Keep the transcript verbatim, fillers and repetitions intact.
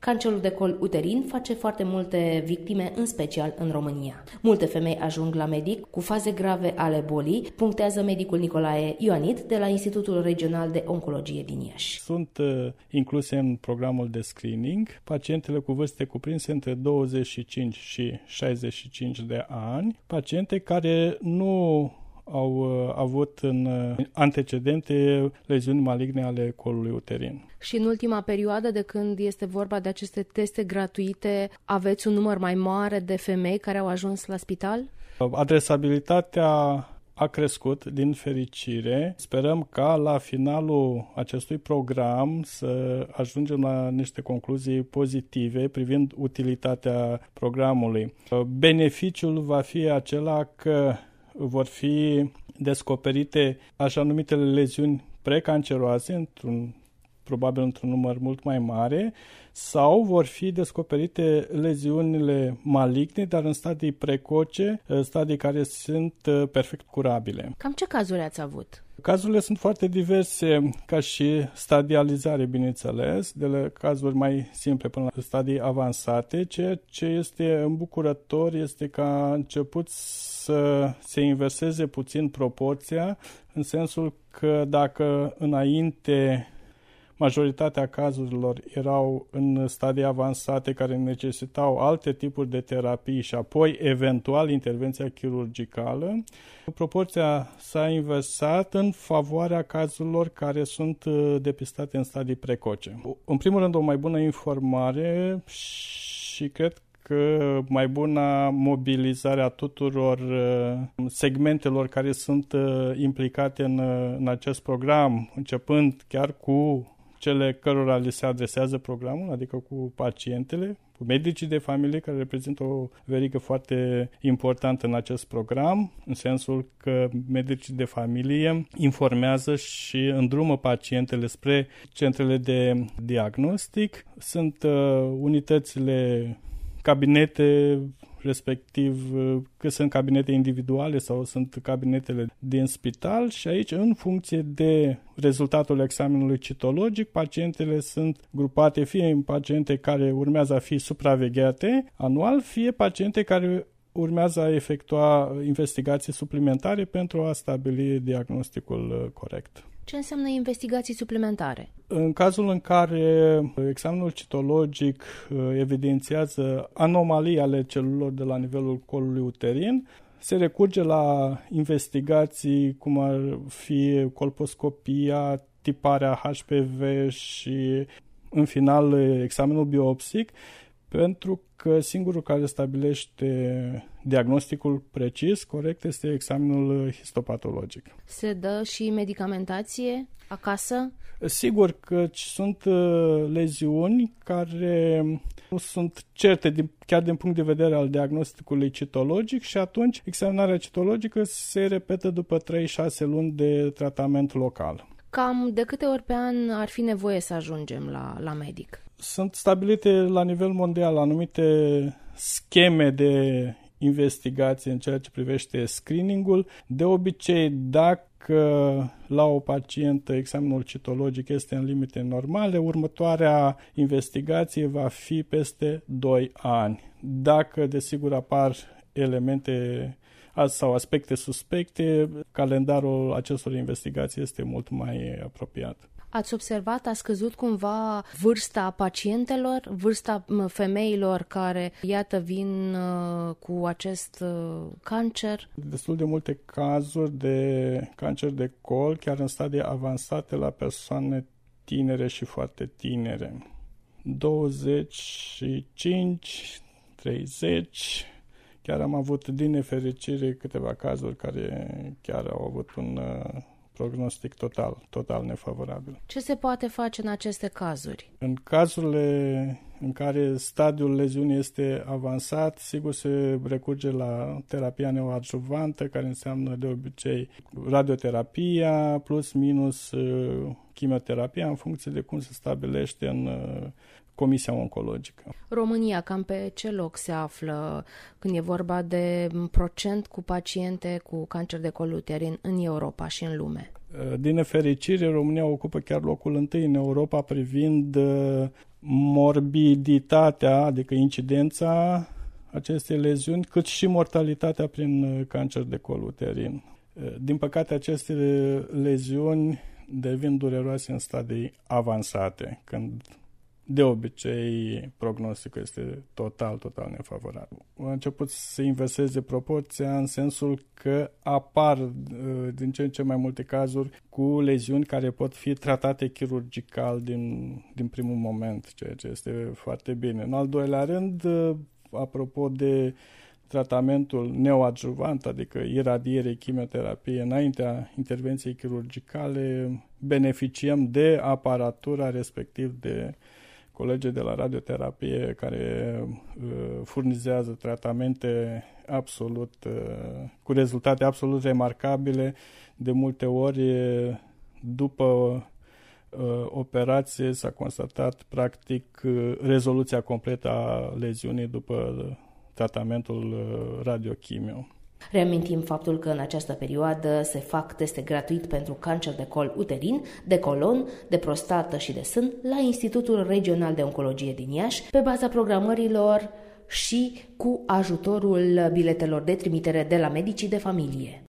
Cancerul de col uterin face foarte multe victime, în special în România. Multe femei ajung la medic cu faze grave ale bolii, punctează medicul Nicolae Ioanid de la Institutul Regional de Oncologie din Iași. Sunt uh, incluse în programul de screening pacientele cu vârste cuprinse între douăzeci și cinci și șaizeci și cinci de ani, paciente care nu au uh, avut în uh, antecedente leziuni maligne ale colului uterin. Și în ultima perioadă, de când este vorba de aceste teste gratuite, aveți un număr mai mare de femei care au ajuns la spital? Adresabilitatea a crescut, din fericire. Sperăm ca la finalul acestui program să ajungem la niște concluzii pozitive privind utilitatea programului. Beneficiul va fi acela că vor fi descoperite așa numitele leziuni precanceroase, într-un, probabil într-un număr mult mai mare, sau vor fi descoperite leziunile maligne, dar în stadii precoce, stadii care sunt perfect curabile. Cam ce cazuri ați avut? Cazurile sunt foarte diverse, ca și stadializare, bineînțeles, de la cazuri mai simple până la stadii avansate. Ceea ce este îmbucurător este că a început să se inverseze puțin proporția, în sensul că dacă înainte majoritatea cazurilor erau în stadii avansate care necesitau alte tipuri de terapii și apoi eventual intervenția chirurgicală, proporția s-a inversat în favoarea cazurilor care sunt depistate în stadii precoce. În primul rând, o mai bună informare și cred că mai bună mobilizare a tuturor segmentelor care sunt implicate în, în acest program, începând chiar cu cele cărora li se adresează programul, adică cu pacientele, cu medicii de familie, care reprezintă o verigă foarte importantă în acest program, în sensul că medicii de familie informează și îndrumă pacientele spre centrele de diagnostic. Sunt uh, unitățile, cabinete, respectiv că sunt cabinete individuale sau sunt cabinetele din spital și aici, în funcție de rezultatul examenului citologic, pacientele sunt grupate fie în paciente care urmează a fi supravegheate anual, fie paciente care urmează a efectua investigații suplimentare pentru a stabili diagnosticul corect. Ce înseamnă investigații suplimentare? În cazul în care examenul citologic evidențiază anomalii ale celulelor de la nivelul colului uterin, se recurge la investigații cum ar fi colposcopia, tiparea H P V și, în final, examenul biopsic, pentru că singurul care stabilește diagnosticul precis, corect, este examenul histopatologic. Se dă și medicamentație acasă? Sigur că sunt leziuni care nu sunt certe din, chiar din punct de vedere al diagnosticului citologic și atunci examinarea citologică se repetă după trei șase luni de tratament local. Cam de câte ori pe an ar fi nevoie să ajungem la, la medic? Sunt stabilite la nivel mondial anumite scheme de investigație în ceea ce privește screeningul. De obicei, dacă la o pacientă examenul citologic este în limite normale, următoarea investigație va fi peste doi ani. Dacă, desigur, apar elemente sau aspecte suspecte, calendarul acestor investigații este mult mai apropiat. Ați observat, a scăzut cumva vârsta pacientelor, vârsta femeilor care, iată, vin uh, cu acest uh, cancer? Destul de multe cazuri de cancer de col, chiar în stadii avansate la persoane tinere și foarte tinere. douăzeci și cinci, treizeci... Chiar am avut, din nefericire, câteva cazuri care chiar au avut un uh, prognostic total, total nefavorabil. Ce se poate face în aceste cazuri? În cazurile în care stadiul leziunii este avansat, sigur se recurge la terapia neoadjuvantă, care înseamnă de obicei radioterapia plus minus uh, chimioterapia, în funcție de cum se stabilește în uh, Comisia Oncologică. România, cam pe ce loc se află când e vorba de procent cu paciente cu cancer de col uterin în Europa și în lume? Din nefericire, România ocupă chiar locul întâi în Europa privind morbiditatea, adică incidența acestei leziuni, cât și mortalitatea prin cancer de col uterin. Din păcate, aceste leziuni devin dureroase în stadii avansate, când de obicei prognosticul este total, total nefavorabil. A început să se inverseze proporția în sensul că apar din ce în ce mai multe cazuri cu leziuni care pot fi tratate chirurgical din, din primul moment, ceea ce este foarte bine. În al doilea rând, apropo de tratamentul neoadjuvant, adică iradiere, chimioterapie, înaintea intervenției chirurgicale, beneficiem de aparatura, respectiv de colegii de la radioterapie care uh, furnizează tratamente absolut, uh, cu rezultate absolut remarcabile, de multe ori după uh, operație s-a constatat practic uh, rezoluția completă a leziunii după tratamentul uh, radiochimio. Reamintim faptul că în această perioadă se fac teste gratuit pentru cancer de col uterin, de colon, de prostată și de sân la Institutul Regional de Oncologie din Iași, pe baza programărilor și cu ajutorul biletelor de trimitere de la medicii de familie.